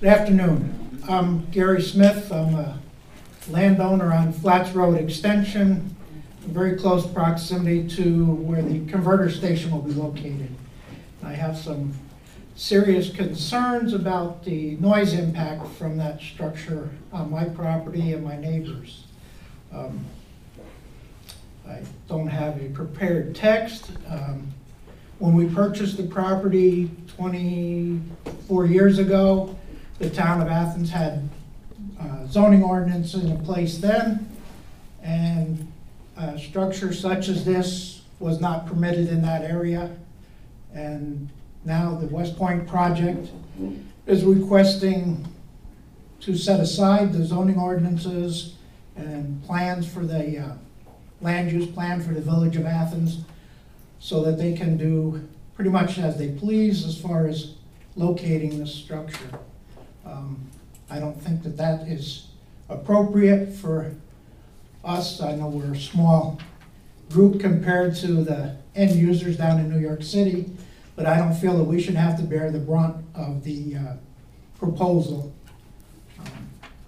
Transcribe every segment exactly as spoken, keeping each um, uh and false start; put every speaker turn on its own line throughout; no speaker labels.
Good afternoon. I'm Gary Smith. I'm a landowner on Flats Road Extension, in very close proximity to where the converter station will be located. I have some serious concerns about the noise impact from that structure on my property and my neighbors. Um, I don't have a prepared text. Um, when we purchased the property twenty-four years ago, the town of Athens had uh, zoning ordinances in place then, and a structure such as this was not permitted in that area. And now the West Point project is requesting to set aside the zoning ordinances and plans for the uh, land use plan for the village of Athens, so that they can do pretty much as they please as far as locating this structure. Um, I don't think that that is appropriate for us. I know we're a small group compared to the end users down in New York City, but I don't feel that we should have to bear the brunt of the uh, proposal. Um,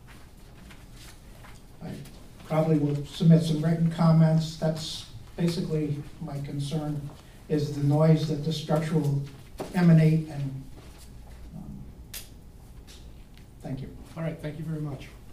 I probably will submit some written comments. That's basically my concern, is the noise that the structure will emanate. And um, thank you.
All right, thank you very much.